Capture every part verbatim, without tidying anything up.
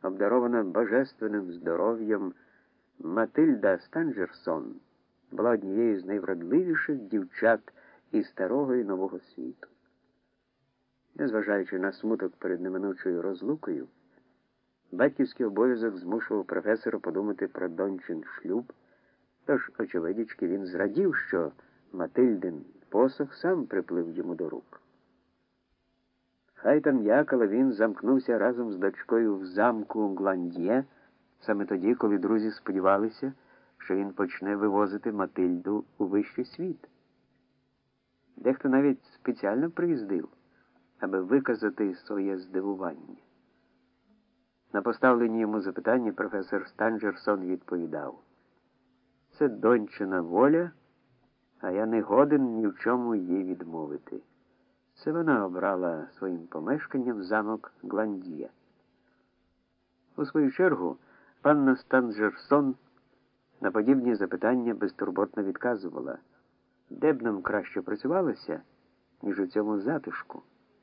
обдарована божественним здоров'ям, Матильда Станджерсон була однією з найвродливіших дівчат із старого і нового світу. Незважаючи на смуток перед неминучою розлукою, батьківський обов'язок змушував професора подумати про дончин шлюб, тож, очевидячки, він зрадів, що Матильдин посох сам приплив йому до рук. Хай там як, але він замкнувся разом з дочкою в замку Гландьє, саме тоді, коли друзі сподівалися, що він почне вивозити Матильду у вищий світ. Дехто навіть спеціально приїздив, аби виказати своє здивування. На поставлені йому запитання професор Станджерсон відповідав: «Це дончина воля, а я не годен ні в чому їй відмовити. Це вона обрала своїм помешканням замок Гландьє». У свою чергу, панна Станджерсон на подібні запитання безтурботно відказувала: «Де б нам краще працювалося, ніж у цьому затишку?»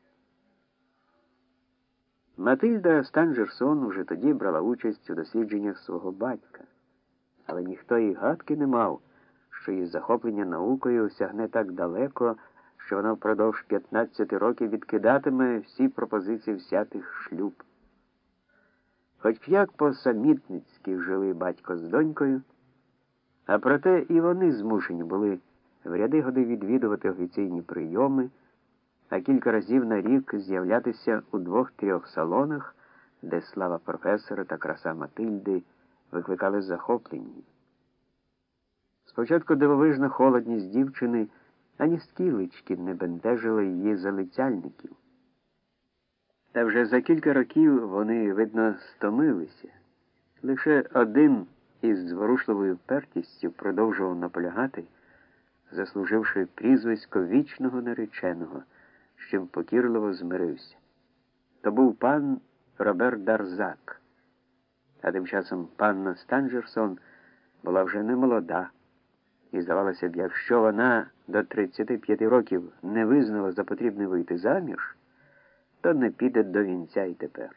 Матильда Станджерсон уже тоді брала участь у дослідженнях свого батька, але ніхто і гадки не мав, що її захоплення наукою сягне так далеко, що вона впродовж п'ятнадцяти років відкидатиме всі пропозиції всяких шлюб. Хоч як по-самітницьки жили батько з донькою, а проте і вони змушені були в ряди годи відвідувати офіційні прийоми, а кілька разів на рік з'являтися у двох-трьох салонах, де слава професора та краса Матильди викликали захоплення. Спочатку дивовижна холодність дівчини ані скілечки не бентежила її залицяльників. Та вже за кілька років вони, видно, стомилися. Лише один із зворушливою впертістю продовжував наполягати, заслуживши прізвисько вічного нареченого, з чим покірливо змирився. То був пан Робер Дарзак. А тим часом панна Станджерсон була вже не молода, і здавалося б, якщо вона до тридцяти п'яти років не визнала за потрібне вийти заміж, то не піде до вінця й тепер.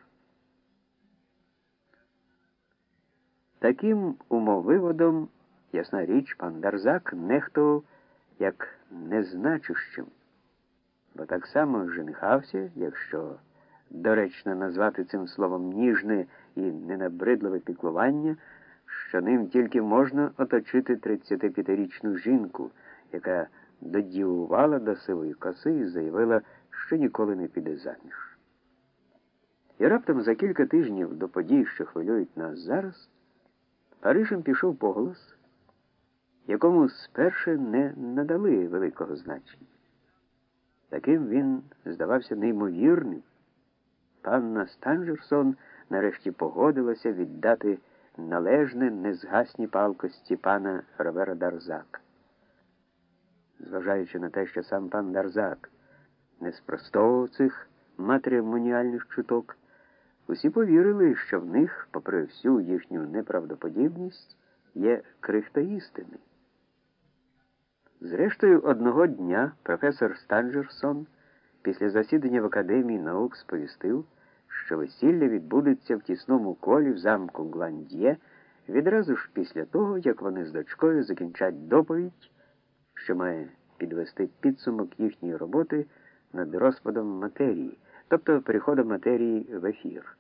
Таким умовиводом, ясна річ, пан Дарзак нехтував як незначущим, бо так само женихався, якщо доречно назвати цим словом ніжне і ненабридливе піклування, що ним тільки можна оточити тридцятип'ятирічну жінку, яка додівувала до сивої коси і заявила, що ніколи не піде заміж. І раптом за кілька тижнів до подій, що хвилюють нас зараз, Парижем пішов поголос, якому спершу не надали великого значення. Таким він здавався неймовірним. Панна Станджерсон нарешті погодилася віддати належне незгасні палкості пана Робера Дарзака. Зважаючи на те, що сам пан Дарзак не спростовував цих матримоніальних чуток, усі повірили, що в них, попри всю їхню неправдоподібність, є крихта істини. Зрештою, одного дня професор Станджерсон після засідання в Академії наук сповістив, що весілля відбудеться в тісному колі в замку Гландьє відразу ж після того, як вони з дочкою закінчать доповідь, що має підвести підсумок їхньої роботи над розпадом матерії, тобто переходом матерії в ефір.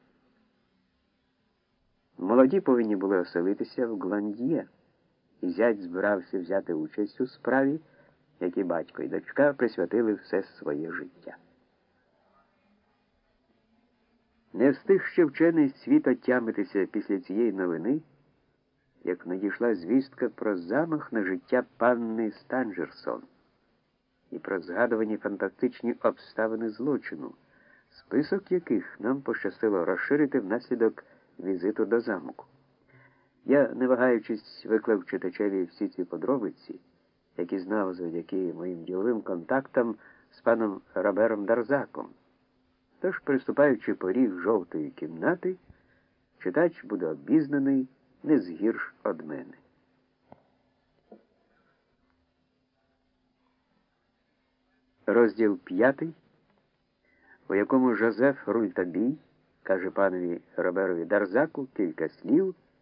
Молоді повинні були оселитися в Гландьє, і зять збирався взяти участь у справі, якій батько і дочка присвятили все своє життя. Не встиг ще вчений світ отямитися після цієї новини, як надійшла звістка про замах на життя панни Станджерсон і про згадувані фантастичні обставини злочину, список яких нам пощастило розширити внаслідок візиту до замку. Я, не вагаючись, виклав читачеві всі ці подробиці, які знав завдяки моїм діловим контактам з паном Робером Дарзаком. Тож, приступаючи поріг жовтої кімнати, читач буде обізнаний не згірш од мене. Розділ п'ятий, у якому Жозеф Рультабій каже панові Роберові Дарзаку кілька слів